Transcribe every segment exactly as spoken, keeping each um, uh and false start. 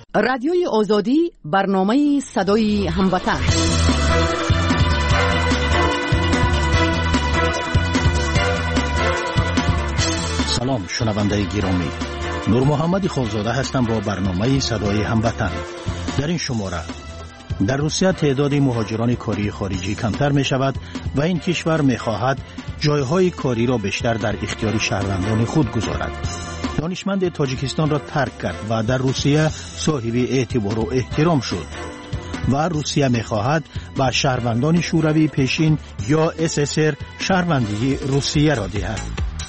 رادیوی آزادی، برنامه صدای هموطن. سلام شنونده گرامی، نور محمد خالزاده هستم با برنامه صدای هموطن. در این شماره در روسیه تعداد مهاجران کاری خارجی کمتر می شود و این کشور می خواهد جایهای کاری را بیشتر در اختیار شهروندان خود گذارد. دانشمند تاجیکستان را ترک کرد و در روسیه صاحب اعتبار و احترام شد و روسیه می خواهد به شهروندان شوروی پیشین یا اس اس ار شهروندی روسیه را دهد.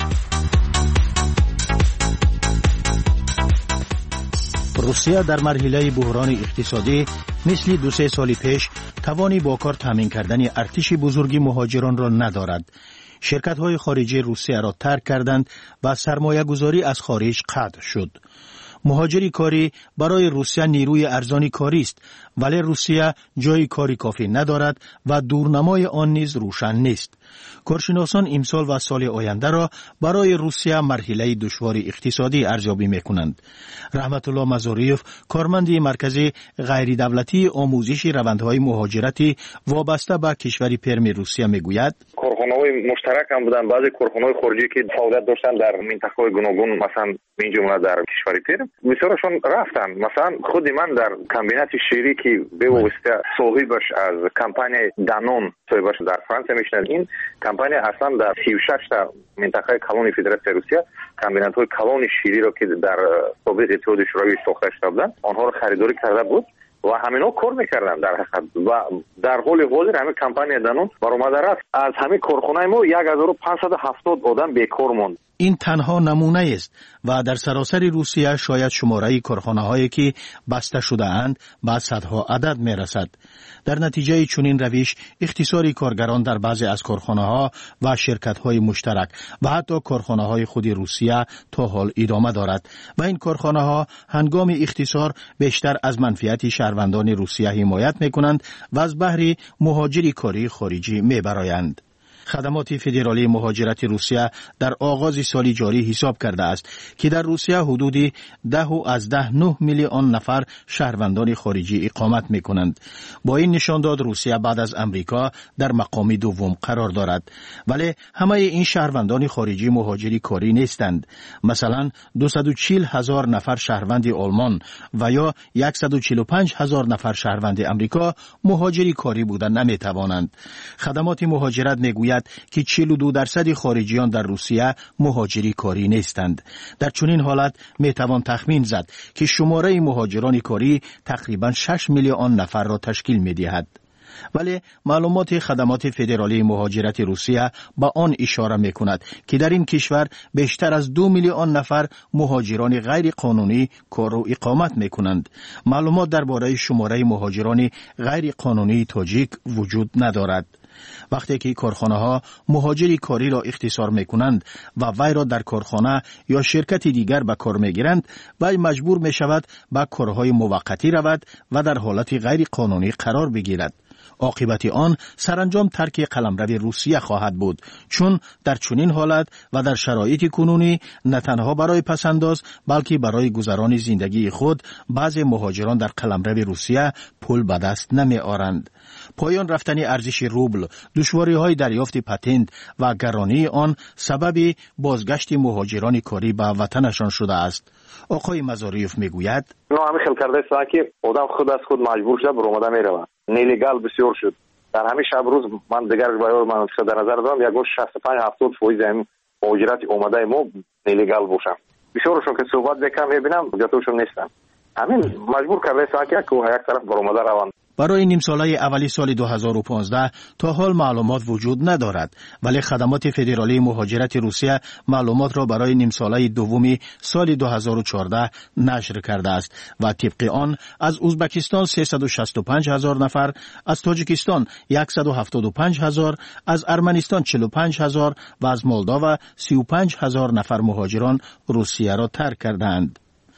روسیه در مرحله بحران اقتصادی مثل دو سه سال پیش توانی با کار تامین کردن ارتش بزرگی مهاجران را ندارد. شرکت‌های خارجی روسیه را ترک کردند و سرمایه گذاری از خارج قطع شد. مهاجری کاری برای روسیه نیروی ارزانی کاری است، ولی روسیه جای کاری کافی ندارد و دورنمای آن نیز روشن نیست. کارشناسان امسال و سال آینده را برای روسیه مرحله دشوار اقتصادی ارزیابی می‌کنند. رحمت الله مزاریف، کارمند مرکز غیر دولتی آموزش روندهای مهاجرتی وابسته به کشور پرم روسیه میگوید: کارخانه‌های مشترک هم بودن، بعضی کارخانه‌های خارجی که فعالیت داشتن در منطقه‌های گوناگون، مثلا این جمله در کشور پرم، بسیارشون رفتن. مثلا خود من در کمبینات شیری که به واسطه صاحبش از کمپانی دانون صاحبش در فرانسه میشنن، این کمپانی اصلا در سی و شش تا منطقه کلونی فدراسیون روسیه کمبینات‌های کلون شیری را که در سابق اتحاد شوروی ساخته شده بودند آنها را خریداری کرده بود و همینا کار میکردن در حقیقت. و در حال حاضر همین کمپانی دانون برآمده رفت، از همین کارخانه ما یک هزار و پانصد و هفتاد آدم بیکار ماند. این تنها نمونه است و در سراسر روسیه شاید شماره کارخانه‌هایی که بسته شده اند به صدها عدد می رسد. در نتیجه چنین روش اختصار کارگران در بعضی از کارخانه‌ها و شرکت‌های مشترک و حتی کارخانه‌های خود روسیه تا حال ادامه دارد و این کارخانه‌ها هنگام اختصار بیشتر از منفعت شهروندان روسیه حمایت می‌کنند و از بهره مهاجری کاری خارجی می‌برآیند. خدمات فدرالی مهاجرت روسیه در آغاز سال جاری حساب کرده است که در روسیه حدود ده و از ده نه میلیون نفر شهروندان خارجی اقامت می کنند. با این نشانداد روسیه بعد از امریکا در مقام دوم قرار دارد، ولی همه این شهروندان خارجی مهاجری کاری نیستند. مثلا دویست و چهل هزار نفر شهروند آلمان و یا صد و چهل و پنج هزار نفر شهروند امریکا مهاجری کاری بودن نمی توانند. خدمات مهاجرت می گوید که چهل و دو درصد خارجیان در روسیه مهاجری کاری نیستند. در چنین حالت می توان تخمین زد که شماره مهاجران کاری تقریبا شش میلیون نفر را تشکیل می دهد. ولی معلومات خدمات فدرالی مهاجرت روسیه با آن اشاره می کند که در این کشور بیشتر از دو میلیون نفر مهاجران غیر قانونی کار و اقامت می کنند. معلومات درباره شماره مهاجران غیر قانونی تاجیک وجود ندارد. وقتی که کارخانه ها مهاجری کاری را اختصار می کنند و وی را در کارخانه یا شرکت دیگر به کار می گیرند، وی مجبور می شود به کارهای موقتی رود و در حالت غیر قانونی قرار بگیرد. عاقبت آن سرانجام ترک قلمرو روسیه خواهد بود، چون در چنین حالت و در شرایط کنونی نه تنها برای پسنداز بلکه برای گذران زندگی خود بعضی مهاجران در قلمرو روسیه پول به دست نمی آورند. پایان رفتن ارزش روبل، دشواری‌های دریافت پتنت و گرانی آن سبب بازگشت مهاجران کاری به وطنشان شده است. آقای مزاریف میگوید: نه همین خیلی کرده است که آدم خود از خود مجبور شده برآمده میرود. نیلیگال بسیار شد. در همین شب روز من دیگر برای من در نظر دارم یک شصت و پنج هفتاد فیصد این مهاجرت اومده ما نیلیگال باشن. بسیارشون که صحبت بکنم میبینم جاتوشون نیستن. همین مجبور کرده است که یک طرف برآمده روند. برای نیم ساله اولی سال دو هزار و پانزده تا حال معلومات وجود ندارد، ولی خدمات فدرالی مهاجرت روسیه معلومات را برای نیم ساله دومی سال دو هزار و چهارده نشر کرده است و طبق آن از ازبکستان سیصد و شصت و پنج هزار نفر، از تاجیکستان صد و هفتاد و پنج هزار، از ارمنستان چهل و پنج هزار و از مولداوا سی و پنج هزار نفر مهاجران روسیه را ترک کردند.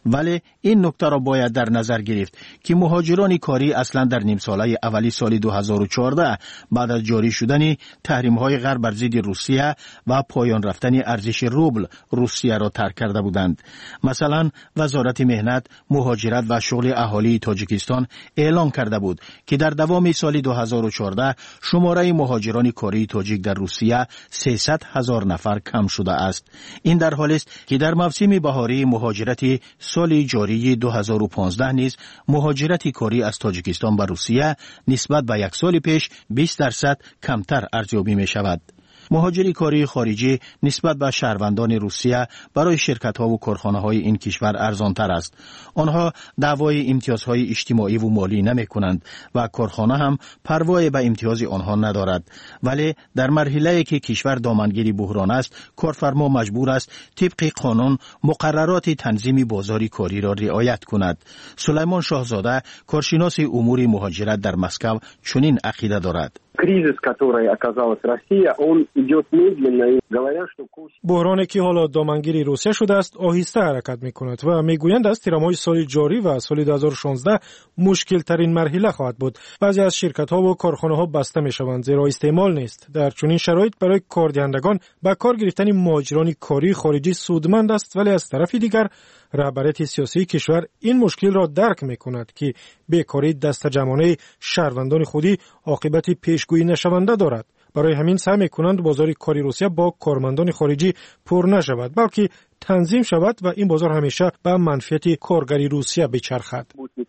ولی این نکته را باید در نظر گرفت که مهاجران کاری اصلا در نیم ساله اولی سال دو هزار و چهارده بعد از جاری شدن تحریم‌های غرب بر ضد روسیه و پایان رفتن ارزش روبل روسیه را ترک کرده بودند. مثلا وزارت مهنت، مهاجرت و شغل اهالی تاجیکستان اعلام کرده بود که در دوام سال دو هزار و چهارده شماره مهاجران کاری تاجیک در روسیه سیصد هزار نفر کم شده است. این در حالی است که در موسم بهاری مهاجرت سال جاری دو هزار و پانزده نیز مهاجرت کاری از تاجیکستان به روسیه نسبت به یک سال پیش بیست درصد کمتر ارزیابی می شود. مهاجری کاری خارجی نسبت به شهروندان روسیه برای شرکت‌ها و کارخانه‌های این کشور ارزان‌تر است. آنها دعوای امتیازهای اجتماعی و مالی نمی‌کنند و کارخانه هم پروایی به امتیاز آنها ندارد. ولی در مرحله‌ای که کشور دامنگیر بحران است، کارفرما مجبور است طبق قانون مقررات تنظیم بازار کاری را رعایت کند. سلیمان شاهزاده، کارشناس امور مهاجرت در مسکو، چنین عقیده دارد. Кризис, который оказалась Россия, он идет медленно, и говорят, что بحرانی که حالا دامنگیر روسیه شده است آهسته حرکت می‌کند و میگویند از تیرمای سال جاری و سال دو هزار و شانزده مشکل ترین مرحله خواهد بود. بعضی از شرکت‌ها و کارخانه‌ها بسته می‌شوند زیرا استعمال نیست. در چنین شرایط برای کاردهندگان به کار گرفتن مهاجران کاری خارجی سودمند است، ولی از طرف دیگر رهبریت سیاسی کشور این مشکل را درک می‌کند که بیکاری دست جمعانه شهروندان خودی عاقبت پیشگویی نشونده دارد. برای همین سعی می‌کنند بازار کاری روسیه با کارمندان خارجی پر نشود، بلکه تنظیم شود و این بازار همیشه به منفعت کارگری روسیه بچرخد.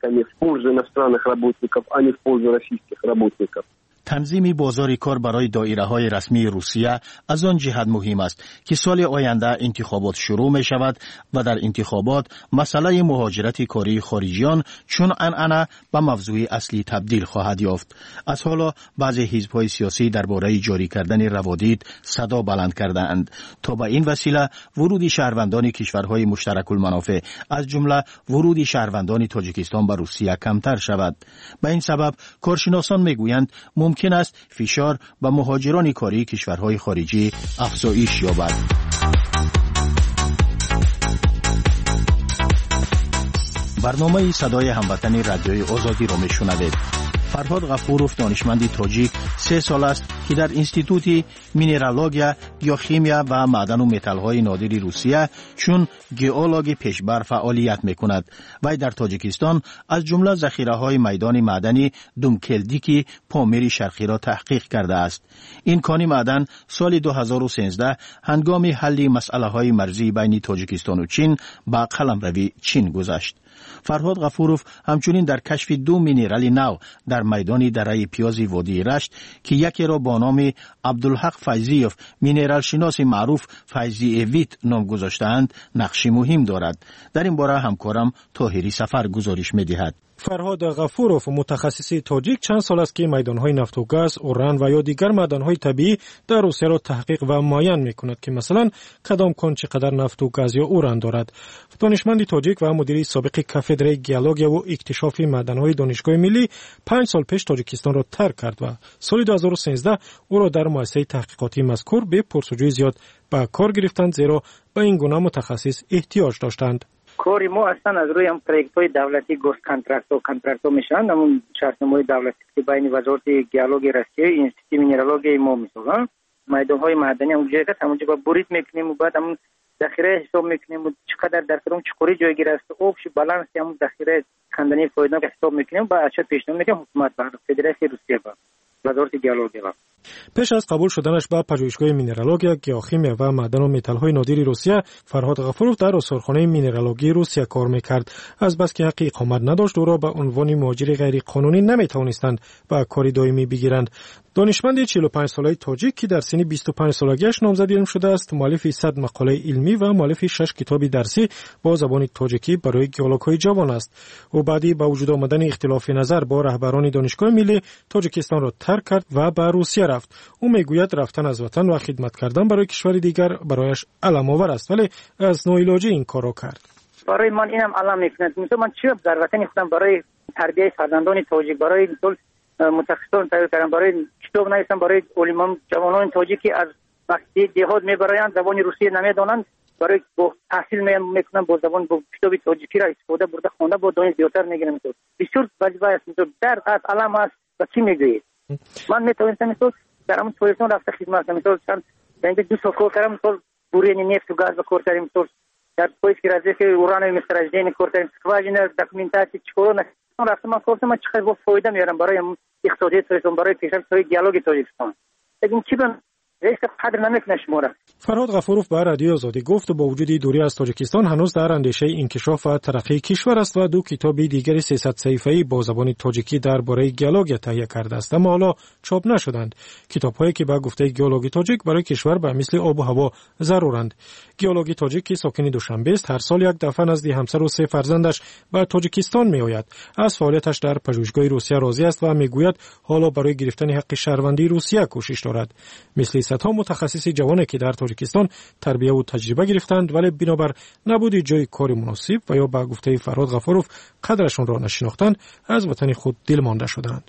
تنظیم بازار کار برای دایره‌های رسمی روسیه از آن جهت مهم است که سال آینده انتخابات شروع می شود و در انتخابات مسئله مهاجرت کاری خارجیان چون عنعنه به موضوع اصلی تبدیل خواهد یافت. از حالا بعضی حزب‌های سیاسی درباره جاری کردن روادید صدا بلند کرده‌اند تا به این وسیله ورود شهروندان کشورهای مشترک المنافع از جمله ورود شهروندان تاجیکستان به روسیه کمتر شود. به این سبب کارشناسان میگویند ممکن است فشار به مهاجران کاری کشورهای خارجی افزایش یابد. برنامه صدای هموطن رادیوی آزادی را میشنوید. فرهاد غفوروف دانشمندی تاجیک سه سال است که در انستیتوت مینرالوژیا، بیوشیمیا و معدن و متال‌های نادر روسیه چون گئولوژ پیشبر فعالیت می‌کند. وی در تاجیکستان از جمله ذخیره‌های میدان معدنی دومکلدیکی پامیر شرقی را تحقیق کرده است. این کان معدن سال دو هزار و سیزده هنگام حل مسئله‌های مرزی بین تاجیکستان و چین با قلمروی چین گذشت. فرهاد غفوروف همچنین در کشف دو مینرال نو در میدان دره پیاز وادی رشت که یکی را با نام عبدالحق فیضیوف مینرال شناس معروف فیضی اویت نام گذاشتند نقشی مهم دارد. در این باره همکارم طاهری سفر گزارش می‌دهد. فرهاد غفوروف متخصص تاجیک چند سال است که میدان‌های نفت و گاز، اوران و یا دیگر معدن‌های طبیعی در روسیه را تحقیق و معاین می‌کند که مثلا کدام کان چقدر نفت و گاز یا اوران دارد. دانشمند تاجیک و مدیر سابق کاتدرای گئولوژی و اکتشاف معدن‌های دانشگاه ملی پنج سال پیش تاجیکستان را ترک کرد و سال دو هزار و سیزده او را در مؤسسه تحقیقاتی مذکور به پرسجوی زیاد به کار گرفتند زیرا به این گونه متخصص احتیاج داشتند. کاری ما اصلا از روی هم پروژه‌های دولتی گوست کانترکت و کانترکت میشن، همون شرطنامه‌های دولتی که بین وزارت گئولوژی روسیه اینستیتوت مینرالوژی ما میسازن، میدان‌های معدنی اونجا که همونجا با برید میکنیم و بعد همون ذخیره حساب میکنیم و چقدر در کدوم چقوری جایگیر است آبش بالانس همون ذخیره خندنی فایده حساب میکنیم با اچ پیشنهاد میکنیم حکومت با فدراسیون روسیه با وزارت گئولوژی با پیش از قبول شدنش به پژوهشگاه مینرالوژیا، گیاهشیمیا و معدن و متال‌های نادر روسیه، فرهاد غفوروف در آثارخانه مینرالوژی روسیه کار می‌کرد. از بس که حق اقامت نداشت او را به عنوان مهاجر غیر قانونی نمی‌توانستند به کار دائمی بگیرند. دانشمند چهل و پنج ساله تاجیک که در سن بیست و پنج سالگیش نامزد علم شده است، مؤلف صد مقاله علمی و مؤلف شش کتاب درسی با زبان تاجیکی برای گئولوژهای جوان است. او بعدی با وجود آمدن اختلاف نظر با رهبران دانشگاه ملی تاجیکستان را ترک کرد و به روسیه رفت. او میگوید رفتن از وطن و خدمت کردن برای کشور دیگر برایش علم آور است، ولی از ناعلاجی این کار را کرد. برای من اینم علم میکند. مثلا من چی در وطن خودم برای تربیت فرزندان تاجیک، برای طول متخصصان تربیت کردم، برای کتاب نوشتم برای علمان جوانان تاجیکی از وقتی دهات میبرایند زبان روسی نمیدانند، برای با تحصیل میکنم با زبان با کتاب تاجیکی را استفاده برده خونده با دانش زیادتر میگیرم. تو بسیار وظیفه است. تو در از علم است و چی میگویید؟ من میتونستم مثلا در همون پلیسون رفته خدمت کنم. مثلا چند اینجا دو سال کار کردم. مثلا بورین نفت و گاز کار کردم. مثلا در پلیس که راځي که اوران مسترجدین کار کردم. سکواجینه داکومنتاسی چیکار نه رفتم من کارم من چقدر با فایده میارم برای اقتصادی تاجیکستان برای پیشرفت دیالوگ تاجیکستان. این چی بن رئیس قدر نمیکنه شماره. فرهاد غفورов با رادیو آزادی گفت با وجود دوری از تاجیکستان هنوز در اندیشه انکشاف و ترقی کشور است و دو کتاب دیگر سیصد صفحه‌ای با زبان تاجیکی درباره گیالوگ تهیه کرده است اما حالا چاپ نشدند. کتاب‌هایی که با گفته گیالوگ تاجیک برای کشور به مثل آب و هوا ضرورند. گیالوگ تاجیک که ساکن دوشنبه است هر سال یک دفعه نزد همسر و سه فرزندش به تاجیکستان میآید. از فعالیتش در پژوهشگاه روسیه راضی است و میگوید حالا برای گرفتن حق شهروندی روسیه کوشش دارد. مثل صدها متخصص جوانی که در تاجیکستان تربیت و تجربه گرفتند ولی بنابر نبود جای کار مناسب و یا با گفته فرهاد غفورov قدرشون را نشناختند از وطن خود دل مانده شدند.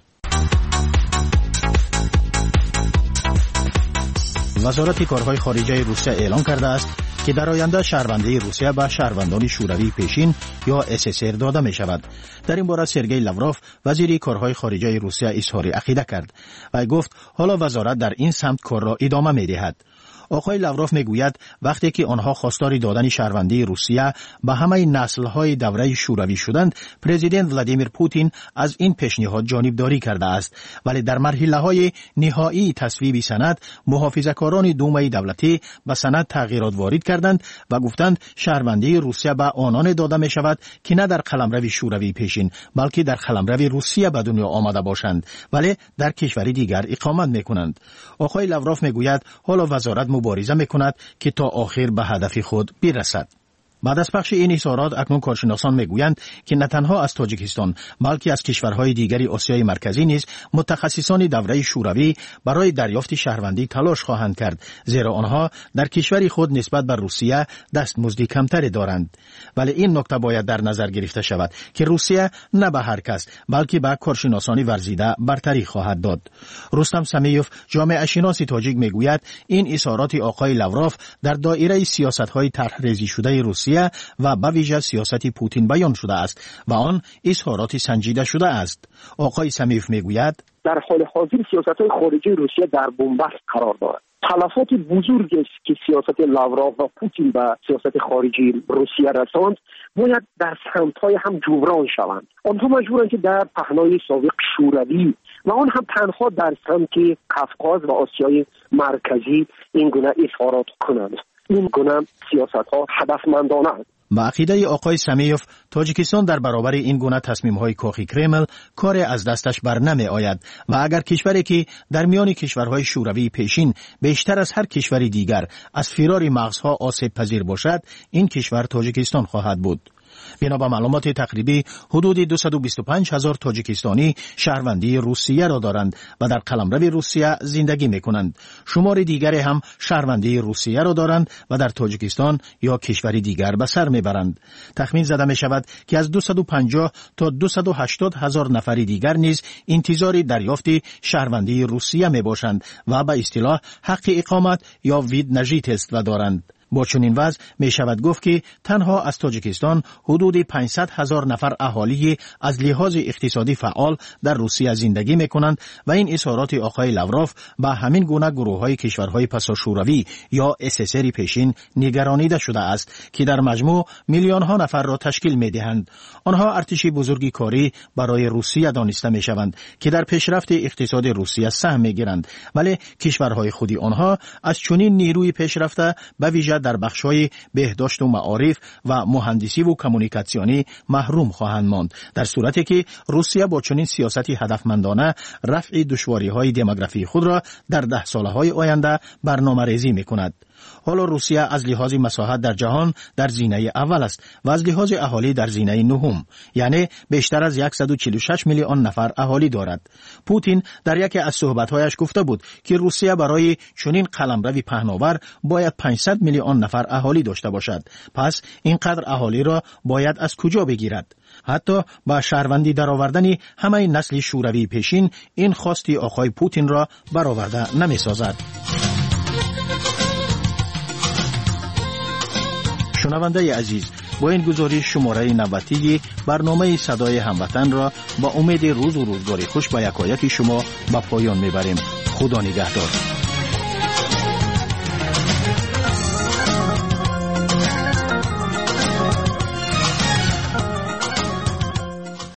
وزارت کارهای خارجه روسیه اعلام کرده است که در آینده شهروندی روسیه به شهروندان شوروی پیشین یا اس اس ار داده می شود. در این باره سرگئی لاوروف وزیر کارهای خارجه روسیه اظهار عقیده کرد و گفت حالا وزارت در این سمت کار را ادامه می دهد. آقای لاوروف میگوید وقتی که آنها خواستار دادن شهروندی روسیه به همه نسل‌های دوره شوروی شدند، پرزیدنت ولادیمیر پوتین از این پیشنهاد جانبداری کرده است، ولی در مرحله‌های نهایی تصویب سند محافظه‌کاران دومای دولتی به سند تغییرات وارد کردند و گفتند شهروندی روسیه به آنان داده می شود که نه در قلمرو شوروی پیشین بلکه در قلمرو روسیه به دنیا آمده باشند ولی در کشوری دیگر اقامت می‌کنند. آقای لاوروف میگوید حالا وزارت مبارزه میکند که تا آخر به هدف خود برسد. بعد از پخش این اظهارات اکنون کارشناسان میگویند که نه تنها از تاجیکستان بلکه از کشورهای دیگری آسیای مرکزی نیز متخصصان دوره شوروی برای دریافت شهروندی تلاش خواهند کرد، زیرا آنها در کشور خود نسبت به روسیه دستمزدی کمتری دارند. ولی این نکته باید در نظر گرفته شود که روسیه نه به هر کس بلکه به کارشناسان ورزیده برتری خواهد داد. رستم سمیوف جامعه شناس تاجیک میگوید این اظهارات آقای لاوروف در دایره سیاست‌های طرح‌ریزی شده روسیه و به ویژه سیاست پوتین بیان شده است و آن اظهارات سنجیده شده است. آقای سمیوف میگوید در حال حاضر سیاست‌های خارجی روسیه در بنبست قرار دارد. تلفات بزرگی است که سیاست لاوروف و پوتین به سیاست خارجی روسیه رساند باید در سمت‌های هم جبران شوند. آنها مجبورند که در پهنای سابق شوروی و آن هم تنها در سمت قفقاز و آسیای مرکزی این گونه اظهارات کنند. این گونه سیاست‌ها هدفمندانه است. با عقیده آقای سمیوف تاجیکستان در برابر این گونه تصمیم‌های کاخی کرمل کار از دستش بر نمی آید و اگر کشوری که در میان کشورهای شوروی پیشین بیشتر از هر کشوری دیگر از فرار مغزها آسیب پذیر باشد این کشور تاجیکستان خواهد بود. بنا به معلومات تقریبی حدود دویست و بیست و پنج هزار تاجیکستانی شهروندی روسیه را دارند و در قلمرو روسیه زندگی می‌کنند. شمار دیگری هم شهروندی روسیه را دارند و در تاجیکستان یا کشوری دیگر به سر میبرند. تخمین زده می شود که از دویست و پنجاه تا دویست و هشتاد هزار نفر دیگر نیز انتظار دریافت شهروندی روسیه می باشند و به اصطلاح حق اقامت یا وید نژیت است و دارند. با چنین وضع می شود گفت که تنها از تاجیکستان حدود پانصد هزار نفر اهالی از لحاظ اقتصادی فعال در روسیه زندگی می کنند و این اظهارات آقای لاوروف به همین گونه گروه های کشورهای پساشوروی یا اس اس ار پیشین نگرانیده شده است که در مجموع میلیون ها نفر را تشکیل می دهند. آنها ارتشی بزرگی کاری برای روسیه دانسته می شوند که در پیشرفت اقتصاد روسیه سهم می گیرند، ولی کشورهای خودی آنها از چنین نیروی پیشرفته به ویژه در بخش‌های بهداشت و معارف و مهندسی و کمونیکاسیونی محروم خواهند ماند، در صورتی که روسیه با چنین سیاستی هدفمندانه رفع دشواری‌های دموگرافی خود را در ده سالهای آینده برنامه‌ریزی می‌کند. حالا روسیه از لحاظ مساحت در جهان در زینه اول است و از لحاظ اهالی در زینه نهم، یعنی بیشتر از صد و چهل و شش میلیون نفر اهالی دارد. پوتین در یکی از صحبت‌هایش گفته بود که روسیه برای چنین قلمرو پهناور باید پانصد میلیون نفر اهالی داشته باشد. پس اینقدر اهالی را باید از کجا بگیرد؟ حتی با شهروندی درآوردن همه نسل شوروی پیشین این خواستی آقای پوتین را برآورده نمی‌سازد. شنونده عزیز، با این گزارش شماره نوبتی برنامه صدای هموطن را با امید روز و روزگاری خوش با یکایک شما به پایان میبریم. خدا نگهدار.